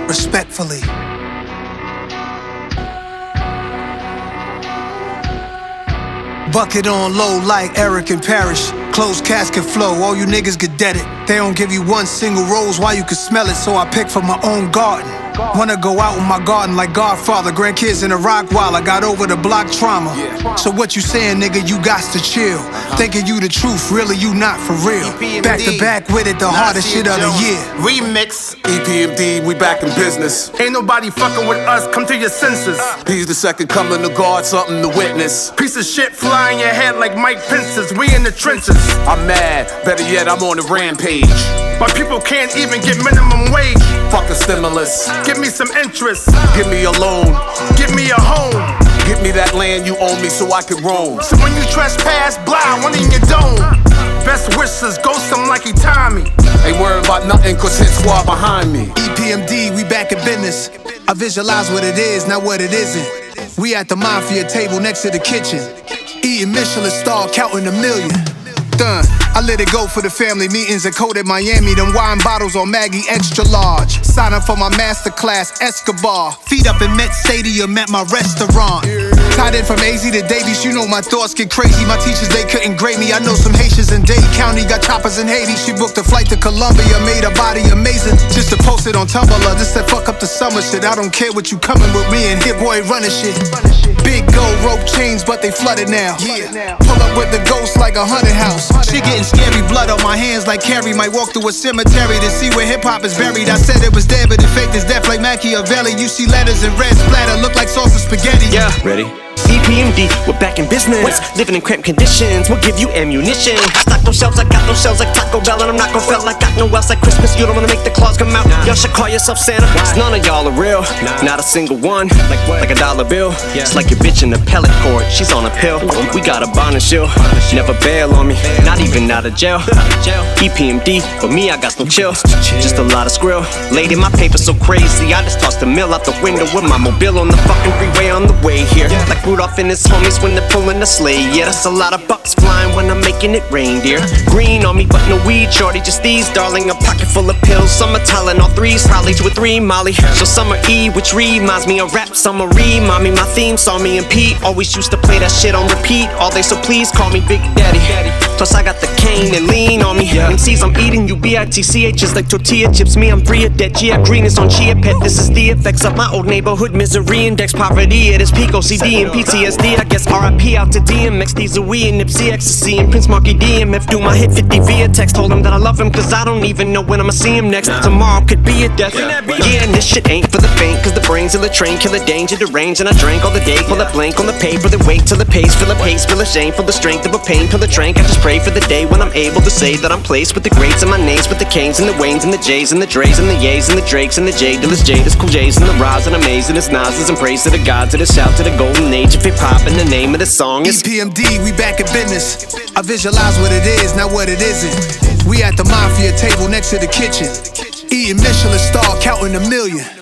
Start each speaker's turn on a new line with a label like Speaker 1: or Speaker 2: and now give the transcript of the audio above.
Speaker 1: respectfully. Bucket on low like Eric and Parrish. Closed casket flow, all you niggas get deaded. They don't give you one single rose while you can smell it, so I pick from my own garden. Wanna go out in my garden like Godfather. Grandkids in a rock while I got over the block trauma. So what you saying, nigga, you got to chill. Thinking you the truth, really you not for real. Back to back with it, the hardest shit of the year.
Speaker 2: Remix, EPMD, we back in business. Ain't nobody fucking with us, come to your senses. He's the second coming to God, something to witness. Piece of shit fly in your head like Mike Pence's, we in the trenches. I'm mad, better yet I'm on a rampage. My people can't even get minimum wage. Fuck a stimulus, give me some interest. Give me a loan, give me a home. Give me that land you own me so I can roam. So when you trespass, blah, one in your dome. Best wishes, ghost him like he Tommy. Ain't worried about nothing cause hit squad behind me.
Speaker 1: EPMD, we back in business. I visualize what it is, not what it isn't. We at the mafia table next to the kitchen. Eating Michelin star, counting a million. Done. I let it go for the family meetings at Code at Miami. Them wine bottles on Maggie extra large. Sign up for my masterclass, Escobar. Feet up in Met Stadium at my restaurant. Tied in from AZ to Davies, you know my thoughts get crazy. My teachers, they couldn't grade me. I know some Haitians in Dade County, got choppers in Haiti. She booked a flight to Colombia, made her body amazing just to post it on Tumblr. This that fuck up the summer shit. I don't care what you coming with me and Hit Boy running shit. Big gold rope chains, but they flooded now. Pull up with the ghost like a haunted house. She getting scary, blood on my hands like Carrie. Might walk through a cemetery to see where hip-hop is buried. I said it was dead, but it faked as death like Machiavelli. You see letters in red splatter, look like sauce of spaghetti.
Speaker 3: Yeah, ready? EPMD, we're back in business. Living in cramped conditions, we'll give you ammunition. I stock those shelves, I got those shells like Taco Bell. And I'm not gon' fail, I got no else like Christmas. You don't wanna make the claws come out. Y'all should call yourself Santa, cause none of y'all are real. Not a single one, like a dollar bill. It's like your bitch in the pellet court, she's on a pill. We got a bond and shield, never bail on me, not even out of jail. EPMD, but me, I got no chill, just a lot of skrill. Lady, my paper so crazy, I just tossed the mill out the window with my mobile on the fucking freeway on the way here. Like Rudolph and his homies when they're pulling the sleigh. Yeah, that's a lot of bucks flying when I'm making it rain, dear. Green on me, but no weed, shorty, just these, darling. A pocket full of pills, some are Tylenol 3s, probably 2 or 3 Molly. So summer E, which reminds me of rap. Summer re, mommy, my theme song, me and Pete always used to play that shit on repeat all day, so please call me Big Daddy. Plus I got the cane and lean on me. MCs, I'm eating you BITCHs like tortilla chips. Me, I'm free of debt. Yeah, green is on Chia Pet. This is the effects of my old neighborhood misery index. Poverty at its peak, OCD and PTSD. I guess RIP out to DMX, these are we and Nipsey, Ecstasy and Prince Marky DMF. Do my hit 50 via text. Told him that I love him cause I don't even know when I'ma see him next. Tomorrow could be a death. Yeah, and this shit ain't for the faint, cause the brains of the train kill a danger, deranged. And I drank all the day, pull a blank on the paper, then wait till the pace, fill a pace, feel a shame, feel the strength of a pain, pill a trank. I just pray for the day when I'm able to say that I'm placed with the greats and my names, with the Canes and the Waynes and the J's and the Dre's and the Ye's and the Drakes and the J Dillers, Jaders, Cool J's and the Roz and Amazing as Nas's, and praise to the gods of the shout to the golden age of hip hop, and the name of the song is
Speaker 1: EPMD, we back in business. I visualize what it is, not what it isn't. We at the mafia table next to the kitchen, eating Michelin star, counting a million.